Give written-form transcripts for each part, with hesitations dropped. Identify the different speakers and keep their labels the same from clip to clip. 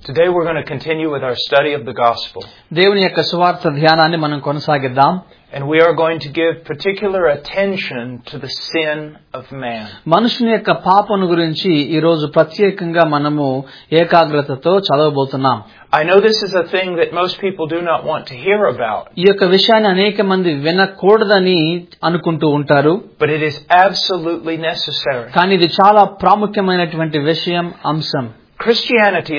Speaker 1: Today we're going to continue with our study of the gospel.
Speaker 2: దేవుని యొక్క సువార్త ధ్యానాన్ని మనం కొనసాగిద్దాం.
Speaker 1: And we are going to give particular attention to the sin of man.
Speaker 2: మనుషుని యొక్క పాపను గురించి ఈ రోజు ప్రత్యేకంగా మనము ఏకాగ్రతతో చదవబోతున్నాం.
Speaker 1: I know this is a thing that most people do not want to hear about.
Speaker 2: ఈ యొక్క విషయాన్ని అనేక మంది వినకూడదని అనుకుంటూ ఉంటారు.
Speaker 1: But it is absolutely necessary.
Speaker 2: కానీ ఇది చాలా ప్రాముఖ్యమైనటువంటి విషయం, అంశం.
Speaker 1: Christianity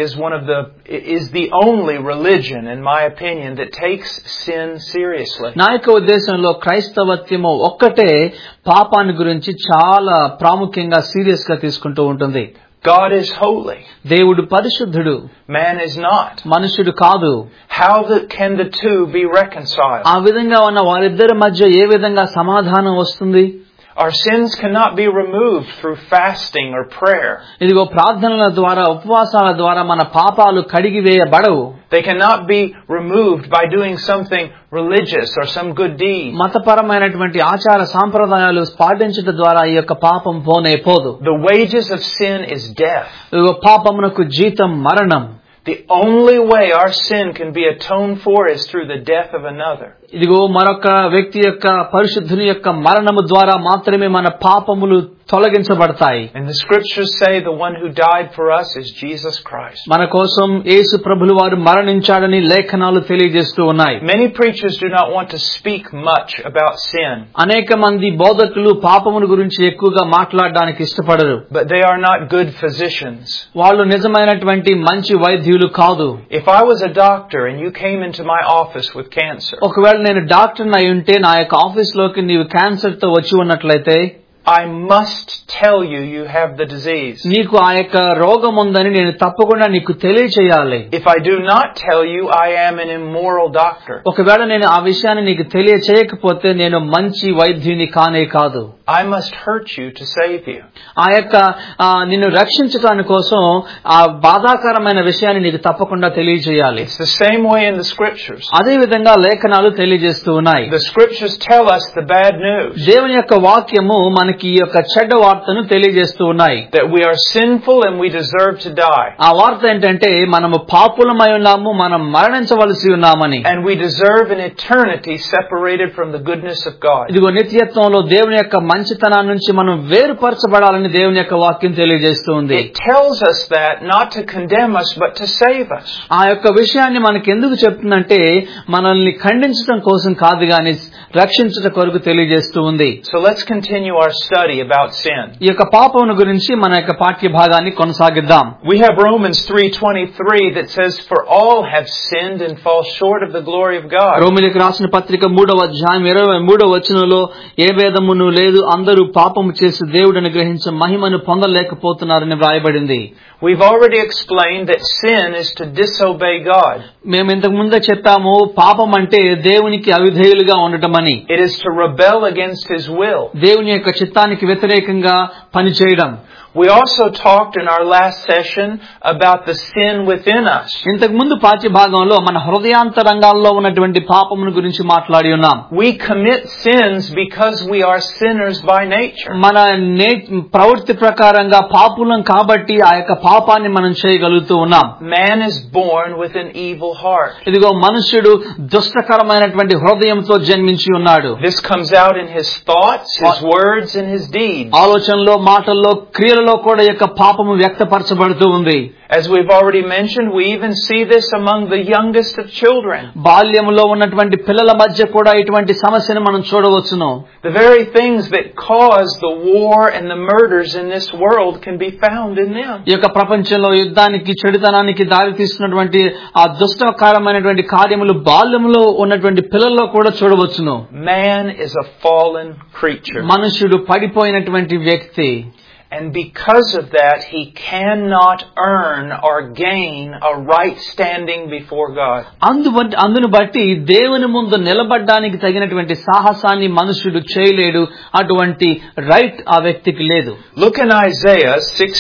Speaker 1: is the only religion, in my opinion, that takes sin seriously.
Speaker 2: నా యొక్క ఉద్దేశంలో క్రైస్తవత్వము ఒక్కటే పాపాన్ని గురించి చాలా ప్రాముఖ్యంగా సీరియస్ గా తీసుకుంటూ ఉంటుంది.
Speaker 1: God is holy.
Speaker 2: దేవుడు పరిశుద్ధుడు.
Speaker 1: Man is not.
Speaker 2: మనుషుడు కాదు.
Speaker 1: How can the two be reconciled?
Speaker 2: ఆ విధంగా ఉన్న వారిద్దరి మధ్య ఏ విధంగా సమాధానం వస్తుంది?
Speaker 1: Our sins cannot be removed through fasting or prayer.
Speaker 2: ఇదిగో ప్రార్థనల ద్వారా, ఉపవాసాల ద్వారా మన పాపాలు కడిగివేయబడవు.
Speaker 1: They cannot be removed by doing something religious or some good deed.
Speaker 2: మతపరమైనటువంటి ఆచార సాంప్రదాయాలు పాటించడం ద్వారా ఈ యొక్క పాపం పోదు.
Speaker 1: The wages of sin is death.
Speaker 2: ఇదిగో పాపమునకు జీతం మరణం.
Speaker 1: The only way our sin can be atoned for is through the death of another.
Speaker 2: ఇదిగో మరొక వ్యక్తి యొక్క పరిశుద్ధుని యొక్క మరణము ద్వారా మాత్రమే మన పాపములు తొలగించబడతాయి.
Speaker 1: And the scriptures say the one who died for us is Jesus Christ.
Speaker 2: మన కోసం యేసు ప్రభువు వారు మరణించాడని లేఖనాలు తెలియజేస్తూ ఉన్నాయి.
Speaker 1: Many preachers do not want to speak much about sin.
Speaker 2: అనేక మంది బోధకులు పాపముల గురించి ఎక్కువగా మాట్లాడడానికి ఇష్టపడరు.
Speaker 1: But they are not good physicians.
Speaker 2: వాళ్ళు నిజమైనటువంటి మంచి వైద్యులు కాదు.
Speaker 1: If I was a doctor and you came into my office with cancer,
Speaker 2: ఒకవేళ నేను డాక్టర్ని అయి ఉంటే నా యొక్క ఆఫీస్ లోకి నీవు క్యాన్సర్ తో వచ్చి ఉన్నట్లయితే
Speaker 1: I must tell you have the disease.
Speaker 2: నీకు ఆ యొక్క రోగం ఉందని నేను తప్పకుండా నీకు తెలియచేయాలి.
Speaker 1: If I do not tell you, I am an immoral doctor.
Speaker 2: ఒకవేళ నేను ఆ విషయాన్ని నీకు తెలియచేయకపోతే నేను మంచి వైద్యుని కానే కాదు.
Speaker 1: I must hurt you to save you.
Speaker 2: ఆ యొక్క నిన్ను రక్షించడానికి కోసం ఆ బాధాకరమైన విషయాన్ని నీకు తప్పకుండా తెలియజేయాలి.
Speaker 1: It's the same way in the scriptures.
Speaker 2: అదే విధంగా లేఖనాలు తెలియజేస్తూ ఉన్నాయి.
Speaker 1: The scriptures tell us the bad news.
Speaker 2: దేవుని యొక్క వాక్యము మనకి ఈ యొక్క చెడ్డ వార్తను తెలియజేస్తూ ఉన్నాయి.
Speaker 1: That we are sinful and we deserve to die.
Speaker 2: ఆ వార్త ఏంటంటే మనము పాపులమై ఉన్నాము, మనం మరణించవలసి ఉన్నామని.
Speaker 1: And we deserve an eternity separated from the goodness of God.
Speaker 2: ఇదిగో నిత్యత్వంలో దేవుని యొక్క మంచితనాన్ని నుంచి మనం వేరుపరచబడాలని దేవుని యొక్క వాక్యం తెలియజేస్తూ ఉంది.
Speaker 1: It tells us that not to condemn us but to save us.
Speaker 2: ఆ యొక్క విషయాన్ని మనకి ఎందుకు చెప్తుందంటే మనల్ని ఖండించడం కోసం కాదు గాని రక్షించడం కొరకు తెలియజేస్తూ ఉంది.
Speaker 1: So let's continue our study about sin.
Speaker 2: ఈ యొక్క పాపమును గురించి మన యొక్క పాఠ్య భాగాన్ని కొనసాగిద్దాం.
Speaker 1: We have Romans 3:23 that says for all have sinned and fall short of the glory of God.
Speaker 2: రోమీయులకు రాసిన పత్రిక 3వ అధ్యాయం 23వ వచనంలో ఏ భేదమును లేదు, అందరూ పాపము చేసి దేవుడిని గ్రహించే మహిమను పొందలేకపోతున్నారని వ్రాయబడింది.
Speaker 1: We've already explained that sin is to disobey God.
Speaker 2: మేము ఇంతకు ముందే చెప్పాము పాపం అంటే దేవునికి అవిధేయులుగా ఉండటమని.
Speaker 1: It is to rebel against His will.
Speaker 2: దేవుని యొక్క చిత్తానికి వ్యతిరేకంగా పనిచేయడం.
Speaker 1: We also talked in our last session about the sin within us.
Speaker 2: ఇంతకు ముందు పాఠ్య భాగంలో మన హృదయాంతరంగాల్లో ఉన్నటువంటి పాపమును గురించి మాట్లాడి ఉన్నాం.
Speaker 1: We commit sins because we are sinners by nature.
Speaker 2: మన ప్రవృత్తి ప్రకారంగా పాపులం కాబట్టి ఆ యొక్క పాపాన్ని మనం చేయగలుగుతూ ఉన్నాం.
Speaker 1: Man is born with an evil heart.
Speaker 2: ఇదిగో మనుష్యుడు దుష్టకరమైనటువంటి హృదయంతో జన్మించి ఉన్నాడు.
Speaker 1: This comes out in his thoughts, his words and his deeds.
Speaker 2: ఆలోచనలో, మాటల్లో, క్రియలలో కూడా యొక్క పాపము వ్యక్తపరచబడుతూ ఉంది.
Speaker 1: As we've already mentioned, we even see this among the youngest of children.
Speaker 2: బాల్యములో ఉన్నటువంటి పిల్లల మధ్య కూడా ఇటువంటి సమస్యను మనం చూడవచ్చును.
Speaker 1: The very things that cause the war and the murders in this world can be found in them.
Speaker 2: ఈ యొక్క ప్రపంచంలో యుద్ధానికి, చెడుతనానికి దారి తీస్తున్నటువంటి ఆ దుష్టకరమైనటువంటి కార్యములు బాల్యములో ఉన్నటువంటి పిల్లల్లో కూడా చూడవచ్చును.
Speaker 1: Man is a fallen creature.
Speaker 2: మనుషుడు పడిపోయినటువంటి వ్యక్తి.
Speaker 1: And because of that, he cannot earn or gain a right standing before God.
Speaker 2: అందును బట్టి దేవుని ముందు నిలబడడానికి తగినటువంటి సాహసాన్ని మనుషుడు చేయలేడు. అటువంటి రైట్ ఆ వ్యక్తికి లేదు.
Speaker 1: Look in Isaiah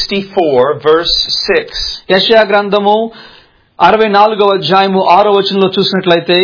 Speaker 1: 64 verse 6.
Speaker 2: యెషయా గ్రంథము 64వ అధ్యాయము 6వ వచనంలో చూసినట్లయితే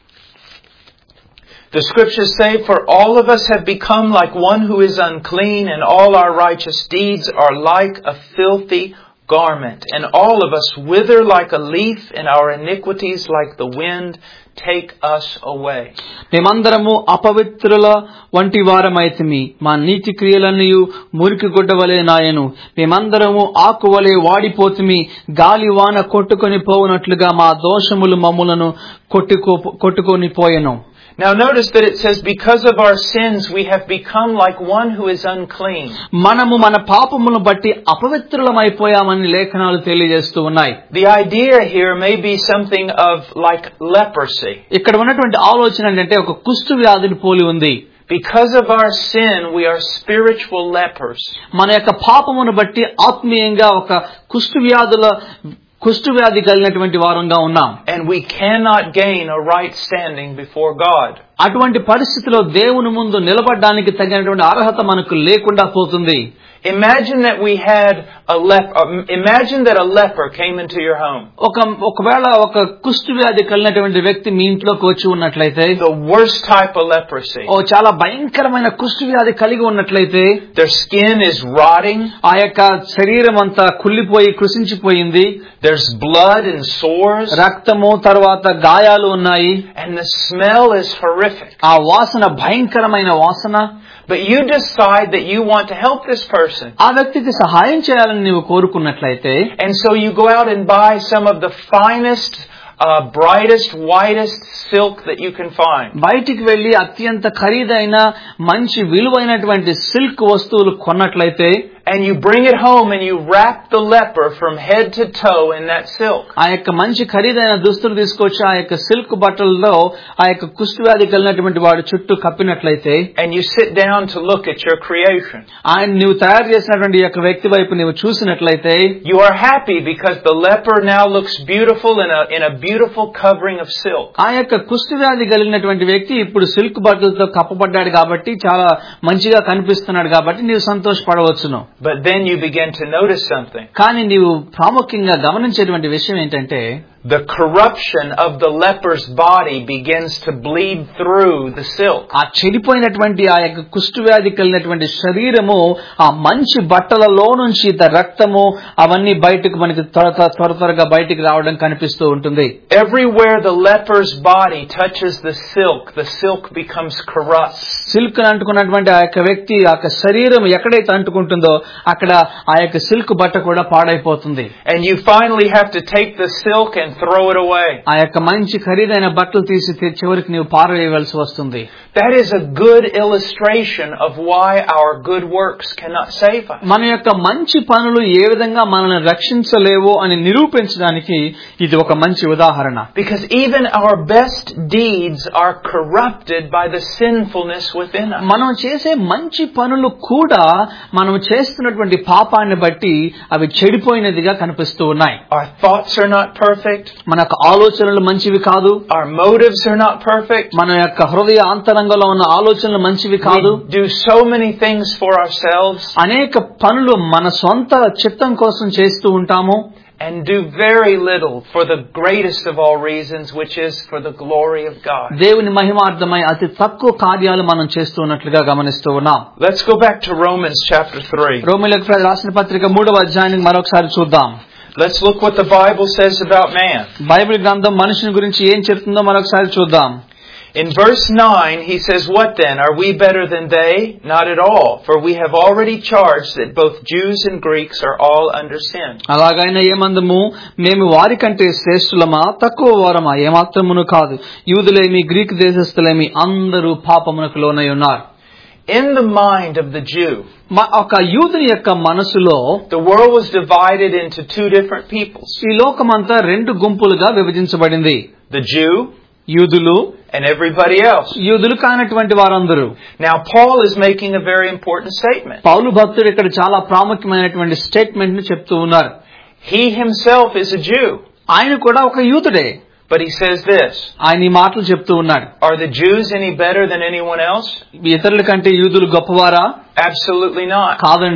Speaker 1: The scriptures say, for all of us have become like one who is unclean, and all our righteous deeds are like a filthy garment, and all of us wither like a leaf, and our iniquities like the wind take us away.
Speaker 2: మేమందరము అపవిత్రుల వంటి వారమైతిమి, మా నీతి క్రియలన్నయు మురికి గుడ్డవలే నాయను. మేమందరము ఆకువలే వాడిపోతిమి, గాలి వాన కొట్టుకొని పోవునట్లుగా మా దోషములు మమ్ములను కొట్టుకొని పోయెను.
Speaker 1: Now notice that it says, because of our sins we have become like one who is unclean.
Speaker 2: మనము మన పాపములను బట్టి అపవిత్రులమైపోయామని లేఖనాలు తెలియజేస్తూ ఉన్నాయి.
Speaker 1: The idea here may be something of like leprosy.
Speaker 2: ఇక్కడ ఉన్నటువంటి ఆలోచన ఏంటంటే ఒక కుష్టు వ్యాధిని పోలి ఉంది.
Speaker 1: Because of our sin we are spiritual lepers.
Speaker 2: మన యొక్క పాపమును బట్టి ఆత్మీయంగా ఒక కుష్టు వ్యాధి కలిగినటువంటి వారంగా ఉన్నాం.
Speaker 1: And we cannot gain a right standing before God.
Speaker 2: అటువంటి పరిస్థితిలో దేవుని ముందు నిలబడడానికి తగినటువంటి అర్హత మనకు లేకుండా పోతుంది.
Speaker 1: Imagine that a leper came into your home.
Speaker 2: ఒకవేళ ఒక కుష్టు వ్యాధి కలిగినటువంటి వ్యక్తి మీ ఇంట్లోకి వచ్చి ఉన్నట్లయితే,
Speaker 1: the worst type of leprosy.
Speaker 2: చాలా భయంకరమైన కుష్టు వ్యాధి కలిగి ఉన్నట్లయితే,
Speaker 1: their skin is rotting.
Speaker 2: ఆ యొక్క శరీరం అంతా కుళ్ళిపోయి కృషించిపోయింది.
Speaker 1: There's blood and sores.
Speaker 2: రక్తము తర్వాత గాయాలు ఉన్నాయి.
Speaker 1: And the smell is horrific.
Speaker 2: ఆ వాసన భయంకరమైన వాసన.
Speaker 1: But you decide that you want to help this person.
Speaker 2: ఆ వ్యక్తికి సహాయం చేయాలని నీవు కోరుకున్నట్లయితే,
Speaker 1: and so you go out and buy some of the finest, brightest, whitest silk that you can find.
Speaker 2: బయటికి వెళ్లి అత్యంత ఖరీదైన మంచి విలువైనటువంటి సిల్క్ వస్తువులు కొన్నట్లయితే,
Speaker 1: and you bring it home and you wrap the leper from head to toe in that silk.
Speaker 2: ఆ యొక్క మంచి ఖరీదైన దుస్తులు తీసుకొచ్చి ఆ యొక్క సిల్క్ బట్టల్లో ఆ యొక్క కుష్టు వ్యాధి కలిగినటువంటి వాడు చుట్టూ కప్పినట్లయితే,
Speaker 1: and you sit down to look at your creation.
Speaker 2: ఆయన నీవు తయారు చేసినటువంటి యొక్క వ్యక్తి వైపు నీవు చూసినట్లయితే,
Speaker 1: you are happy because the leper now looks beautiful in a beautiful covering of silk.
Speaker 2: ఆ యొక్క కుష్టు వ్యాధి కలిగినటువంటి వ్యక్తి ఇప్పుడు సిల్క్ బట్టలతో కప్పబడ్డాడు కాబట్టి చాలా మంచిగా కనిపిస్తున్నాడు కాబట్టి నీవు సంతోషపడవచ్చును.
Speaker 1: But then you begin to notice something.
Speaker 2: కానీ నీవు ప్రాముఖ్యంగా గమనించేటువంటి విషయం ఏంటంటే,
Speaker 1: the corruption of the leper's body begins to bleed through the silk.
Speaker 2: ఆ చెడిపోయినటువంటి ఆ యొక్క కుష్టు వ్యాధి కలిగినటువంటి శరీరము ఆ మంచి బట్టలలో నుంచి రక్తము అవన్నీ బయటకు మనకి త్వరగా బయటికి రావడం కనిపిస్తూ ఉంటుంది.
Speaker 1: Everywhere the leper's body touches the silk becomes corrupt.
Speaker 2: Silk అంటుకున్నటువంటి ఆ యొక్క వ్యక్తి ఆ యొక్క శరీరం ఎక్కడైతే అంటుకుంటుందో అక్కడ ఆ యొక్క సిల్క్ బట్ట కూడా పాడైపోతుంది.
Speaker 1: And you finally have to take the silk and throw it away.
Speaker 2: ఆ యొక్క మంచి ఖరీదైన బట్టలు తీసి చివరికి నీవు పారవేయవలసి వస్తుంది.
Speaker 1: That is a good illustration of why our good works cannot save us.
Speaker 2: మన యొక్క మంచి పనులు ఏ విధంగా మనల్ని రక్షించలేవో అని నిరూపించడానికి ఇది ఒక మంచి ఉదాహరణ.
Speaker 1: Because even our best deeds are corrupted by the sinfulness within us.
Speaker 2: మనం చేసే మంచి పనులు కూడా మనం చేస్తున్నటువంటి పాపాన్ని బట్టి అవి చెడిపోయినదిగా కనిపిస్తూ ఉన్నాయి.
Speaker 1: Our thoughts are not perfect.
Speaker 2: మన యొక్క ఆలోచనలు మంచివి కాదు.
Speaker 1: Our motives are not perfect.
Speaker 2: మన యొక్క హృదయ అంతరంగంలో ఉన్న ఆలోచనలు మంచివి కాదు.
Speaker 1: We do so many things for ourselves.
Speaker 2: అనేక పనులు మన సొంత చిత్తం కోసం చేస్తూ ఉంటాము.
Speaker 1: And do very little for the greatest of all reasons, which is for the glory of God.
Speaker 2: దేవుని మహిమార్థమై అతి తక్కువ కార్యాలు మనం చేస్తున్నట్లుగా గమనిస్తూ ఉన్నాం.
Speaker 1: Let's go back to Romans chapter 3.
Speaker 2: రోమీయులకు రాసిన పత్రిక 3వ అధ్యాయాన్ని మరొకసారి చూద్దాం.
Speaker 1: Let's look what the Bible says about man.
Speaker 2: Bible గ్రంథం మనుషుని గురించి ఏం చెప్తుందో మరొకసారి చూద్దాం.
Speaker 1: In verse 9, he says, what then? Are we better than they? Not at all. For we have already charged that both Jews and Greeks are all under sin.
Speaker 2: అలాగైనా ఏమందము, మేము వారి కంటే శ్రేష్ఠులమా తక్కువ వారమా? ఏమాత్రమును కాదు. యూదులేమి గ్రీకు దేశస్థులేమి అందరూ పాపమునకు లోనై ఉన్నారు.
Speaker 1: In the mind of the Jew,
Speaker 2: ఒక యూదుని యొక్క మనసులో
Speaker 1: the world was divided into two different peoples.
Speaker 2: ఈ లోకమంతా రెండు గుంపులుగా విభజించబడింది.
Speaker 1: The Jew,
Speaker 2: యూదులు,
Speaker 1: and everybody else.
Speaker 2: యూదులు కానటువంటి వారందరూ.
Speaker 1: Now Paul is making a very important statement.
Speaker 2: పౌలు భక్తుడు ఇక్కడ చాలా ప్రాముఖ్యమైనటువంటి స్టేట్మెంట్ ని చెప్తూ ఉన్నారు.
Speaker 1: He himself is a Jew.
Speaker 2: ఆయన కూడా ఒక యూదుడే.
Speaker 1: But he says this.
Speaker 2: ఆయన ఈ మాటలు చెప్తూ ఉన్నాడు.
Speaker 1: Are the Jews any better than anyone else?
Speaker 2: ఇతరుల కంటే యూదులు గొప్పవారా?
Speaker 1: Absolutely not.
Speaker 2: కాదండి.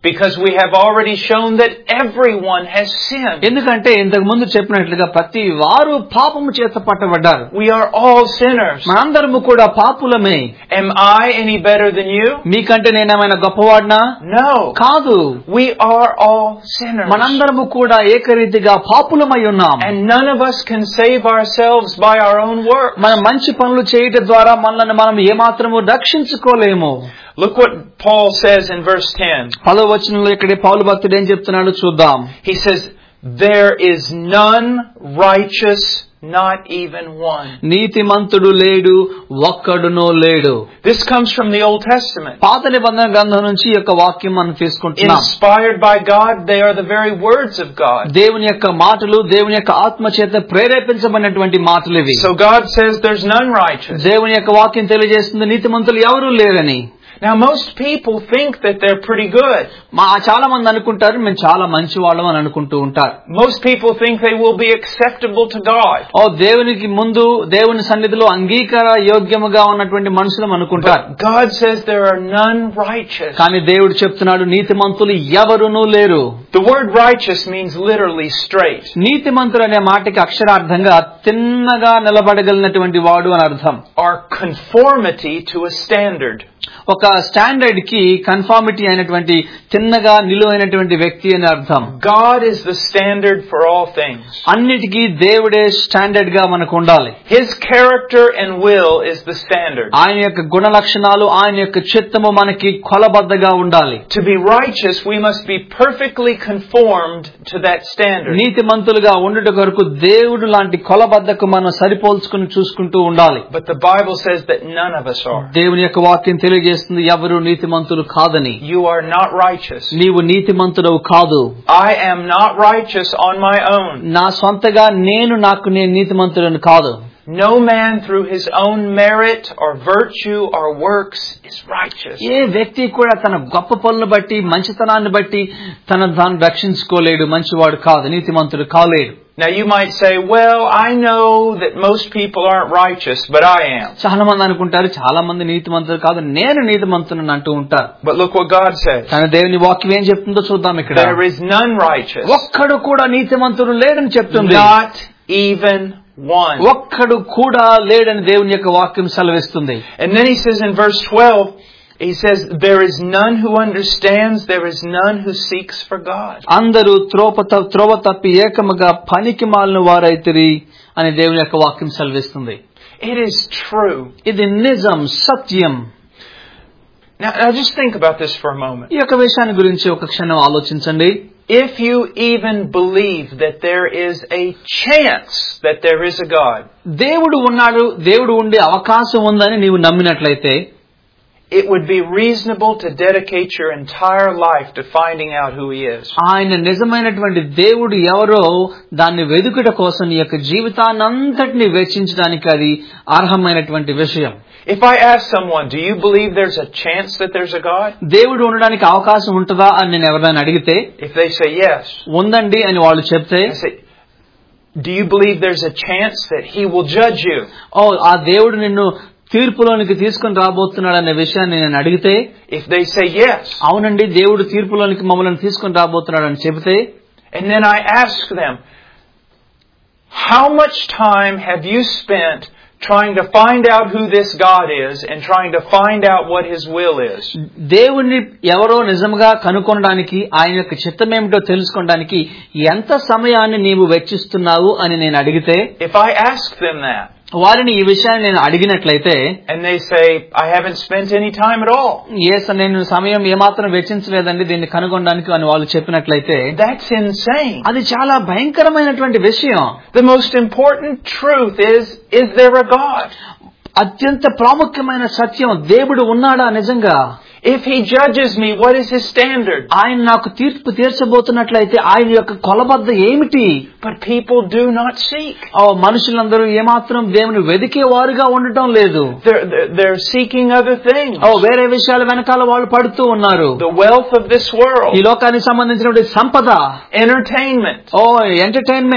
Speaker 1: Because we have already shown that everyone has sinned.
Speaker 2: ఎందుకంటే ఇంతకు ముందు చెప్పినట్లుగా ప్రతి వారు పాపము చేత పట్టబడ్డారు.
Speaker 1: We are all sinners.
Speaker 2: మనందరము కూడా పాపులమే.
Speaker 1: Am I any better than you?
Speaker 2: మీకంటే నేనేమైనా గొప్పవాడినా?
Speaker 1: No.
Speaker 2: కాదు.
Speaker 1: We are all sinners.
Speaker 2: మనందరము కూడా ఏకరీతిగా పాపులమై ఉన్నాం.
Speaker 1: And none of us can save ourselves by our own work.
Speaker 2: మనం మంచి పనులు చేయడం ద్వారా మనల్ని మనం ఏమాత్రము రక్షించుకోలేము.
Speaker 1: Look what Paul says in verse 10.
Speaker 2: 10వ వచనంలో ఇక్కడ పౌలు భక్తుడు ఏం చెప్తున్నాడో చూద్దాం.
Speaker 1: He says, there is none righteous, not even one.
Speaker 2: నీతిమంతుడు లేడు, ఒక్కడునో లేడు.
Speaker 1: This comes from the Old Testament.
Speaker 2: పాత నిబంధన గ్రంథం నుంచి ఈ యొక్క వాక్యం మనం తీసుకుంటున్నాం.
Speaker 1: Inspired by God, they are the very words of God.
Speaker 2: దేవుని యొక్క మాటలు దేవుని యొక్క ఆత్మ చేత ప్రేరేపించబడినటువంటి మాటలు ఇవి.
Speaker 1: So God says there's none righteous.
Speaker 2: దేవుని యొక్క వాక్యం తెలియజేస్తుంది నీతిమంతులు ఎవరూ లేరని.
Speaker 1: Now most people think that they're pretty good.
Speaker 2: చాలా మంది అనుకుంటారు మేము చాలా మంచి వాళ్ళం అని అనుకుంటూ ఉంటారు.
Speaker 1: Most people think they will be acceptable to God.
Speaker 2: దేవునికి ముందు దేవుని సన్నిధిలో అంగీకార యోగ్యముగా ఉన్నటువంటి మనుషులు అనుకుంటారు.
Speaker 1: But God says there are none righteous.
Speaker 2: కానీ దేవుడు చెప్తున్నాడు నీతిమంతులు ఎవరునూ లేరు.
Speaker 1: The word righteous means literally straight.
Speaker 2: నీతిమంతుడు అనే మాటకి అక్షరార్థంగా తిన్నగా నిలబడగలిగినటువంటి వాడు అని అర్థం.
Speaker 1: Or conformity to a standard.
Speaker 2: ఒక స్టాండర్డ్ కి కన్ఫార్మిటీ అయినటువంటి తిన్నగా నిలువైనటువంటి వ్యక్తి అని అర్థం.
Speaker 1: God is the standard for all things.
Speaker 2: అన్నిటికీ దేవుడే స్టాండర్డ్ గా మనకు ఉండాలి.
Speaker 1: His character and will is the standard.
Speaker 2: ఆయన యొక్క గుణ లక్షణాలు ఆయన యొక్క చిత్తము మనకి కొలబద్దగా ఉండాలి.
Speaker 1: To be righteous we must be perfectly conformed to that standard.
Speaker 2: నీతిమంతులుగా ఉండుట కొరకు దేవుడు లాంటి కొలబద్దకు మనం సరిపోల్చుకుని చూసుకుంటూ ఉండాలి.
Speaker 1: But the Bible says that none of us are.
Speaker 2: దేవుని యొక్క వాక్యం తెలియజేస్తుంది ఎవరు నీతిమంతులు కాదని.
Speaker 1: You are not righteous.
Speaker 2: నీవు నీతిమంతుడవు కాదు.
Speaker 1: I am not righteous on my own.
Speaker 2: నా సొంతగా నేను నీతిమంతుడను కాదు.
Speaker 1: No man through his own merit or virtue or works is righteous.
Speaker 2: ఏ వ్యక్తి కూడా తన గొప్ప పనులను బట్టి మంచితనాన్ని బట్టి తాను రక్షించుకోలేడు, మంచివాడు కాదు, నీతిమంతుడు కాలేడు.
Speaker 1: Now you might say, well, I know that most people aren't righteous, but I am.
Speaker 2: చాలా మంది అనుకుంటారు చాలా మంది నీతిమంతులు కాదు, నేను నీతిమంతునని అంటూ ఉంటారు.
Speaker 1: But look what God says.
Speaker 2: కానీ దేవుని వాక్యం ఏం చెప్తుందో చూద్దాం ఇక్కడ.
Speaker 1: There is none righteous.
Speaker 2: ఒక్కడు కూడా నీతిమంతుడు లేడని చెప్తుంది.
Speaker 1: Not even one.
Speaker 2: ఒక్కడు కూడా లేడని దేవుని యొక్క వాక్యం సెలవిస్తుంది.
Speaker 1: And then he says in verse 12, he says, there is none who understands, there is none who seeks for God.
Speaker 2: అందరూ త్రోవ తప్పి ఏకముగా పనికి మాలిన వారైతిరి అని దేవుని యొక్క వాక్యం సెలవిస్తుంది.
Speaker 1: It is true.
Speaker 2: ఇది నిజం, సత్యం.
Speaker 1: Now just think about this for a moment.
Speaker 2: ఈ యొక్క విషయాన్ని గురించి ఒక క్షణం ఆలోచించండి.
Speaker 1: If you even believe that there is a chance that there is a God,
Speaker 2: దేవుడు ఉన్నాడు, దేవుడు ఉండే అవకాశం ఉందని నీవు నమ్మినట్లయితే,
Speaker 1: it would be reasonable to dedicate your entire life to finding out who He is.
Speaker 2: ఆయన నిజమైనటువంటి దేవుడు ఎవరో దాన్ని వెదుకుట కోసం నీ యొక్క జీవితాన్నంతటిని వెచ్చించడానికి అది అర్హమైనటువంటి విషయం.
Speaker 1: If I ask someone, do you believe there's a chance that there's a God?
Speaker 2: దేవుడు ఉండడానికి అవకాశం ఉంటుందా అని నేను ఎవరైనా అడిగితే,
Speaker 1: if they say yes,
Speaker 2: ఉందండి అని వాళ్ళు చెప్తే,
Speaker 1: I say, do you believe there's a chance that He will judge you?
Speaker 2: ఆ దేవుడు నిన్ను తీర్పులోనికి తీసుకుని రాబోతున్నాడు అనే విషయాన్ని నేను అడిగితే,
Speaker 1: if they say yes,
Speaker 2: అవునండి దేవుడు తీర్పులోనికి మమ్మల్ని తీసుకుని రాబోతున్నాడు అని చెబితే,
Speaker 1: and then I ask them, how much time have you spent trying to find out who this God is and trying to find out what His will is?
Speaker 2: దేవుణ్ణి ఎవరో నిజంగా కనుక్కోవడానికి, ఆయన యొక్క చిత్తం ఏమిటో తెలుసుకోవడానికి ఎంత సమయాన్ని నీవు వెచ్చిస్తున్నావు అని నేను అడిగితే,
Speaker 1: if I ask them that,
Speaker 2: వారిని ఈ విషయాన్ని నేను అడిగినట్లయితే,
Speaker 1: and they say, I haven't spent any time at all,
Speaker 2: నేను సమయం ఏమాత్రం వెచ్చించలేదండి దీన్ని కనుగొనడానికి అని వాళ్ళు చెప్పినట్లయితే,
Speaker 1: that's insane.
Speaker 2: అది చాలా భయంకరమైనటువంటి విషయం.
Speaker 1: The most important truth is there a God?
Speaker 2: అత్యంత ప్రాముఖ్యమైన సత్యం, దేవుడు ఉన్నాడా నిజంగా?
Speaker 1: If He judges me, what is His standard?
Speaker 2: ఆయన నాకు తీర్పు తీర్చబోతున్నట్లయితే ఆయన యొక్క కొలబద్ద ఏమిటి?
Speaker 1: But people do not seek.
Speaker 2: మనుషులందరూ ఏమాత్రం దేవుని వెదికేవారుగా ఉండటం లేదు.
Speaker 1: They're seeking other things.
Speaker 2: వేరే విషయాల వెనకాల వాళ్ళు పడుతూ ఉన్నారు.
Speaker 1: The wealth of this world.
Speaker 2: ఈ లోకానికి సంబంధించినటువంటి సంపద,
Speaker 1: entertainment.
Speaker 2: ఎంటర్టైన్మెంట్.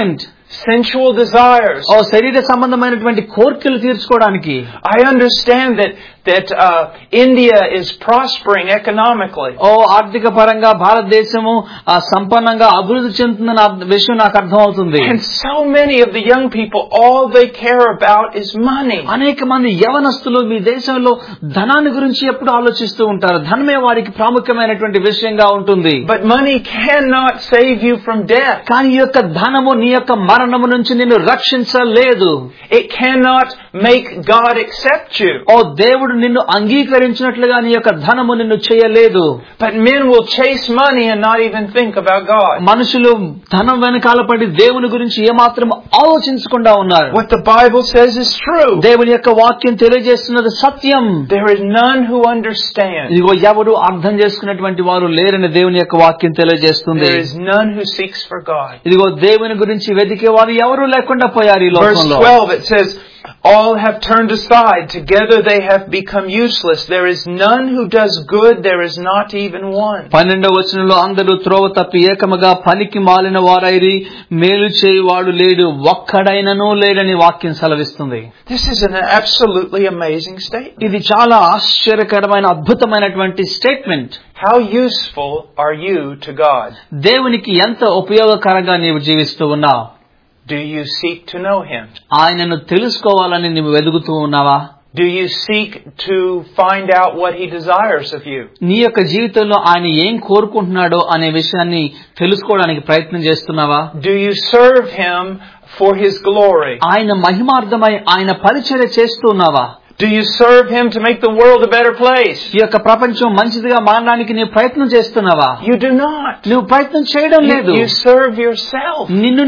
Speaker 1: sensual desires.
Speaker 2: శరీర సంబంధమైనటువంటి కోరికలు తీర్చుకోవడానికి.
Speaker 1: I understand that India is prospering economically.
Speaker 2: ఆర్థిక పరంగా భారతదేశము సంపన్నంగా అభివృద్ధి చెందుతున్న విషయం నాకు అర్థమవుతుంది.
Speaker 1: And so many of the young people, all they care about is money.
Speaker 2: అనేక మంది యవనస్తులు మీ దేశంలో ధనాన్ని గురించి ఎప్పుడు ఆలోచిస్తూ ఉంటారు. ధనమే వారికి ప్రాముఖ్యమైనటువంటి విషయంగా ఉంటుంది.
Speaker 1: But money cannot save you from death.
Speaker 2: కానీ ఈ యొక్క ధనము నీ యొక్క మరణము నుంచి నిన్ను రక్షించలేదు.
Speaker 1: It cannot make God accept you.
Speaker 2: దేవుడు నిన్ను అంగీకరించినట్లుగా నీ యొక్క ధనము నిన్ను చేయలేదు.
Speaker 1: But men will chase money and not even think about God.
Speaker 2: మనుషులు ధనం వెనకాల పడి దేవుని గురించి ఏమాత్రం ఆలోచించకుండా ఉన్నారు.
Speaker 1: What the Bible says is true.
Speaker 2: దేవుని యొక్క వాక్యం తెలియజేస్తున్నది సత్యం.
Speaker 1: There is none who understand.
Speaker 2: ఇదిగో ఎవరు అర్థం చేసుకున్నటువంటి వారు లేరని దేవుని యొక్క వాక్యం తెలియజేస్తుంది.
Speaker 1: There is none who seeks for God.
Speaker 2: ఇదిగో దేవుని గురించి వెతికే వారు ఎవరు లేకుండా పోయారు ఈ లోకంలో.
Speaker 1: Verse 12 it says, all have turned aside, together they have become useless. There is none who does good, there is not even one. 12వ
Speaker 2: వచనంలో అందరూ త్రోవ తప్పి ఏకముగా పనికి మాలిన వారైరి, మేలు చేయువాడు లేడు, ఒక్కడైనను లేడని వాక్యం సెలవిస్తుంది.
Speaker 1: This is an absolutely amazing statement.
Speaker 2: ఇది చాలా ఆశ్చర్యకరమైన అద్భుతమైనటువంటి statement.
Speaker 1: How useful are you to God?
Speaker 2: దేవునికి ఎంత ఉపయోగకరంగా నీవు జీవిస్తూ ఉన్నావు?
Speaker 1: Do you seek to know Him?
Speaker 2: ఆయనను తెలుసుకోవాలని నీవు వెదుగుతూ ఉన్నావా?
Speaker 1: Do you seek to find out what He desires of you?
Speaker 2: నీ యొక్క జీవితంలో ఆయన ఏం కోరుకుంటున్నాడో అనే విషయాన్ని తెలుసుకోవడానికి ప్రయత్నం చేస్తున్నావా?
Speaker 1: Do you serve Him for His glory?
Speaker 2: ఆయన మహిమార్థమై ఆయన పరిచర్య చేస్తున్నావా?
Speaker 1: Do you serve Him to make the world a better place?
Speaker 2: ఈ యొక్క ప్రపంచం మంచిదిగా మారడానికి నీవు ప్రయత్నం చేస్తున్నావా?
Speaker 1: You do not.
Speaker 2: నువ్వు ప్రయత్నం చేయడం లేదు.
Speaker 1: You serve yourself.
Speaker 2: నీకు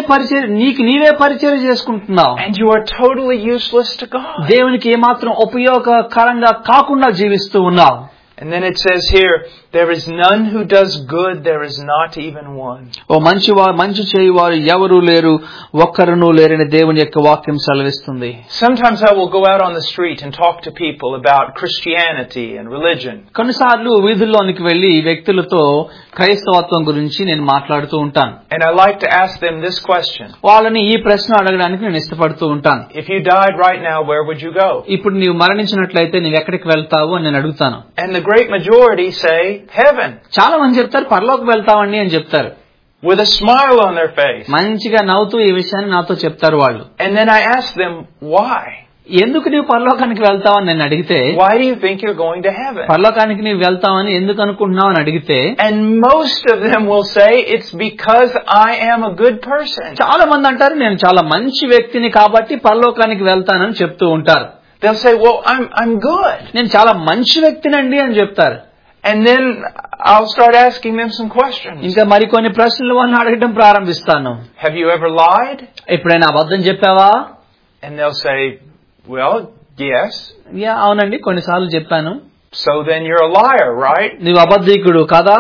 Speaker 2: నీవే పరిచర్య చేసుకుంటున్నావు.
Speaker 1: And you are totally useless to God.
Speaker 2: దేవునికి ఏమాత్రం ఉపయోగకరంగా కాకుండా జీవిస్తూ ఉన్నావు.
Speaker 1: And then it says here, there is none who does good, there is not even one.
Speaker 2: మంచి చేయువారు ఎవరు లేరు, ఒక్కరును లేరని దేవుని యొక్క వాక్యం సెలవిస్తుంది.
Speaker 1: Sometimes I will go out on the street and talk to people about Christianity and religion.
Speaker 2: కొన్నిసార్లు వీధుల్లోనికి వెళ్లి వ్యక్తులతో క్రైస్తవత్వం గురించి నేను మాట్లాడుతూ ఉంటాను.
Speaker 1: And I like to ask them this question.
Speaker 2: వాళ్ళని ఈ ప్రశ్న అడగడానికి నేను ఇష్టపడుతూ ఉంటాను.
Speaker 1: If you died right now, where would you go?
Speaker 2: ఇప్పుడు నీవు మరణించినట్లయితే నీవు ఎక్కడికి వెళ్తావు అని నేను అడుగుతాను.
Speaker 1: And the great majority say heaven.
Speaker 2: చాలా మంది చెప్తారు పరలోకం వెళ్తామండి అని చెప్తారు.
Speaker 1: With a smile on their face.
Speaker 2: మంచిగా నవ్వుతూ ఈ విషయాన్ని నాతో చెప్తారు వాళ్ళు.
Speaker 1: And then I ask them why.
Speaker 2: ఎందుకు నీవు పరలోకానికి వెళ్తావని నేను అడిగితే,
Speaker 1: why do you think you're going to heaven?
Speaker 2: పరలోకానికి నీవు వెళ్తావని ఎందుకు అనుకుంటున్నావు అని అడిగితే,
Speaker 1: and most of them will say it's because I am a good person.
Speaker 2: చాలా మంది అంటారు నేను చాలా మంచి వ్యక్తిని కాబట్టి పరలోకానికి వెళ్తానని చెప్తూ ఉంటారు.
Speaker 1: They'll say, well, I'm good.
Speaker 2: నేను చాలా మంచి వ్యక్తినండి అని చెప్తారు.
Speaker 1: And then I'll start asking them some questions.
Speaker 2: ఇంకా మరికొన్ని ప్రశ్నలు వాళ్ళని అడగడం ప్రారంభిస్తాను.
Speaker 1: Have you ever lied?
Speaker 2: ఎప్పుడైనా అబద్ధం చెప్పావా?
Speaker 1: And they'll say, well, yes.
Speaker 2: అవునండి, కొన్నిసార్లు చెప్పాను.
Speaker 1: So then you're a liar, right?
Speaker 2: నీవు అబద్ధికుడు కదా?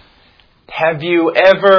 Speaker 1: Have you ever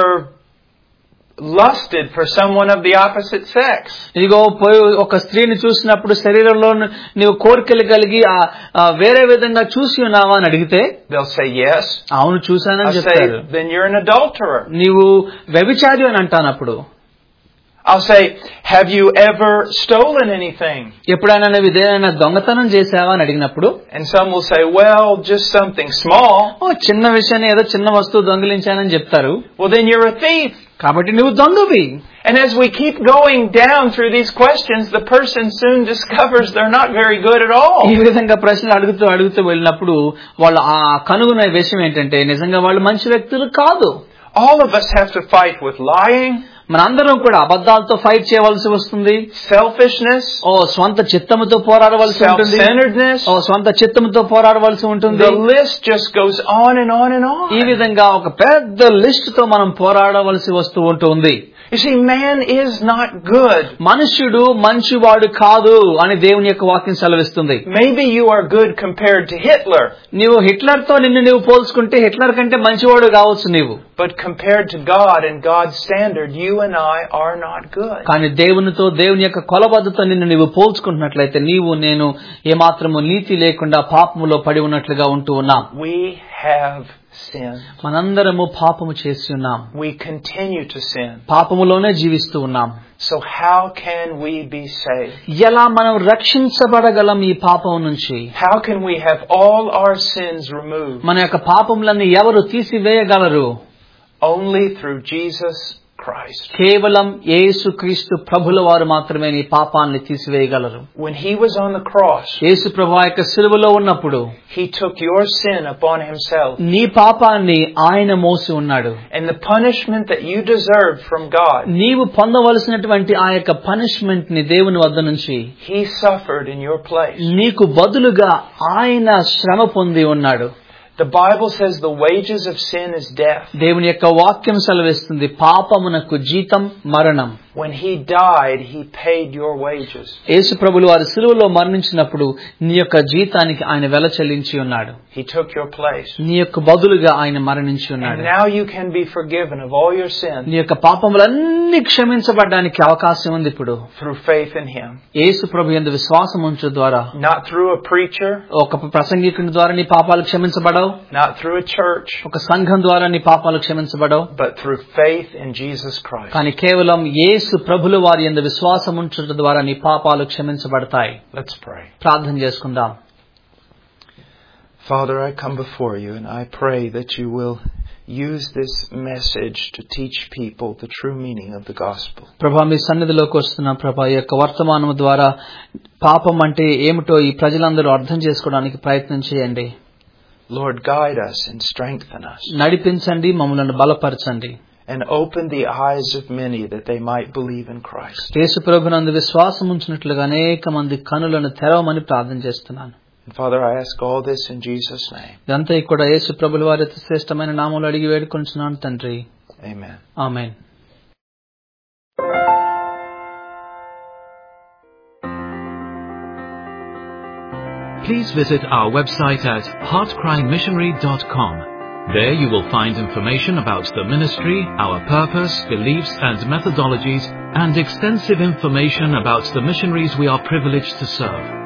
Speaker 1: lusted for someone of the opposite sex?
Speaker 2: ఇదిగో ఒక స్త్రీని చూసినప్పుడు శరీరంలో నీవు కోరికలు కలిగి వేరే విధంగా చూసి ఉన్నావా అని అడిగితే,
Speaker 1: they'll say yes.
Speaker 2: అవును చూశానని చెప్తారు.
Speaker 1: Then you're an adulterer.
Speaker 2: నీవు వ్యభిచారి అని అంటానప్పుడు,
Speaker 1: I'll say, have you ever stolen anything?
Speaker 2: ఎప్పుడైనా నువ్వు ఏదైనా దొంగతనం చేసావా అని అడిగినప్పుడు,
Speaker 1: and some will say, well, just something small.
Speaker 2: చిన్న విషయాన్ని ఏదో చిన్న వస్తువు దొంగిలించానని చెప్తారు.
Speaker 1: Well, then you're a thief.
Speaker 2: కాబట్టి నువ్వు దొంగవి.
Speaker 1: And as we keep going down through these questions, the person soon discovers they're not very good at all.
Speaker 2: ఈ విధంగా ప్రశ్నలు అడుగుతూ వెళ్ళినప్పుడు వాళ్ళు కనుగొనే విషయం ఏంటంటే నిజంగా వాళ్ళు మంచి వ్యక్తులు కాదు.
Speaker 1: All of us have to fight with lying.
Speaker 2: మనందరం కూడా అబద్ధాలతో ఫైట్ చేయవలసి వస్తుంది.
Speaker 1: Selfishness.
Speaker 2: స్వంత చిత్తముతో పోరాడవలసి ఉంటుంది.
Speaker 1: Self-centeredness.
Speaker 2: స్వంత చిత్తముతో పోరాడవలసి ఉంటుంది.
Speaker 1: The list just goes on and on and on.
Speaker 2: ఈ విధంగా ఒక పెద్ద లిస్ట్ తో మనం పోరాడవలసి వస్తూ ఉంటుంది.
Speaker 1: You see, man is not good.
Speaker 2: మనుష్యుడు మంచివాడు కాదు అని దేవుని యొక్క వాక్యం సెలవిస్తుంది.
Speaker 1: Maybe you are good compared to Hitler.
Speaker 2: నీవు హిట్లర్ తో నిన్ను పోల్చుకుంటే హిట్లర్ కంటే మంచివాడు కావచ్చు నీవు.
Speaker 1: But compared to God and God's standard, you and I are not good.
Speaker 2: కానీ దేవునితో దేవుని యొక్క కొలబద్దతో నిన్ను పోల్చుకుంటున్నట్లయితే నీవు నేను ఏమాత్రము నీతి లేకుండా పాపములో పడి ఉన్నట్లుగా ఉంటూ ఉన్నాం.
Speaker 1: We have sin.
Speaker 2: మనందరము పాపము చేసి ఉన్నాం.
Speaker 1: We continue to sin.
Speaker 2: పాపములోనే జీవిస్తూ ఉన్నాం.
Speaker 1: So how can we be saved?
Speaker 2: ఎలా మనం రక్షించబడగలం ఈ పాపం నుంచి?
Speaker 1: How can we have all our sins removed?
Speaker 2: మన యొక్క పాపములన్నీ ఎవరు తీసివేయగలరు?
Speaker 1: Only through Jesus Christ.
Speaker 2: కేవలం యేసుక్రీస్తు ప్రభుల వారు మాత్రమే నీ పాపాన్ని తీసివేయగలరు.
Speaker 1: When he was on the cross,
Speaker 2: యేసు ప్రభువు యొక్క శిలువలో ఉన్నప్పుడు
Speaker 1: he took your sin upon himself.
Speaker 2: నీ పాపాన్ని ఆయన మోసి ఉన్నాడు.
Speaker 1: And the punishment that you deserved from God,
Speaker 2: నీవు పొందవలసినటువంటి ఆ యొక్క పనిష్మెంట్ ని దేవుని వద్ద నుంచి
Speaker 1: he suffered in your place.
Speaker 2: నీకు బదులుగా ఆయన శ్రమ పొంది ఉన్నాడు.
Speaker 1: The Bible says the wages of sin is death.
Speaker 2: దేవుని యొక్క వాక్యం సెలవిస్తుంది పాపమునకు జీతం మరణం.
Speaker 1: When he died, he paid your wages.
Speaker 2: యేసు ప్రభువు వారి శిలువలో మరణించినప్పుడు నీ యొక్క జీతానికి ఆయన వెల చెల్లించి ఉన్నాడు.
Speaker 1: He took your place.
Speaker 2: నీ యొక్క బదులుగా ఆయన మరణించి ఉన్నాడు.
Speaker 1: And now you can be forgiven of all your sins.
Speaker 2: నీ యొక్క పాపములన్నీ క్షమించబడడానికి అవకాశం ఉంది ఇప్పుడు.
Speaker 1: Through faith in him.
Speaker 2: యేసు ప్రభువు యందు విశ్వాసం ఉంచు ద్వారా.
Speaker 1: Not through a preacher.
Speaker 2: ఒక ప్రసంగికుని ద్వారా నీ పాపాలు క్షమించబడవు.
Speaker 1: Not through a church.
Speaker 2: ఒక సంఘం ద్వారా నీ పాపాలు క్షమించబడవు.
Speaker 1: But through faith in Jesus Christ.
Speaker 2: కానీ కేవలం యేసు ప్రభుల వారి యందు విశ్వాసం ఉంచుట ద్వారా నీ పాపాలు క్షమించబడతాయి.
Speaker 1: Let's pray.
Speaker 2: ప్రార్థన చేసుకుందాం.
Speaker 1: Father, I come before you and I pray that you will use this message to teach people the true meaning of the gospel.
Speaker 2: ప్రభా మీ సన్నిధిలోకి వస్తున్న ప్రభా ఈ యొక్క వర్తమానము ద్వారా పాపం అంటే ఏమిటో ఈ ప్రజలందరూ అర్థం చేసుకోవడానికి ప్రయత్నం చేయండి.
Speaker 1: Lord, guide us and strengthen us.
Speaker 2: నడిపించండి, మమ్మల్ని బలపరచండి.
Speaker 1: And open the eyes of many that they might believe in Christ.
Speaker 2: యేసు ప్రభునందు విశ్వాసం ఉంచినట్లుగా అనేక మంది కనులను తెరవమని ప్రార్థన చేస్తున్నాను.
Speaker 1: And Father, I ask all this in Jesus' name.
Speaker 2: ఇదంతా కూడా యేసు ప్రభుల వారి శ్రేష్టమైన నామములో అడిగి వేడుకొంచున్నాను తండ్రి.
Speaker 1: Amen.
Speaker 2: Amen.
Speaker 3: Please visit our website at heartcrymissionary.com. There you will find information about the ministry, our purpose, beliefs and methodologies, and extensive information about the missionaries we are privileged to serve.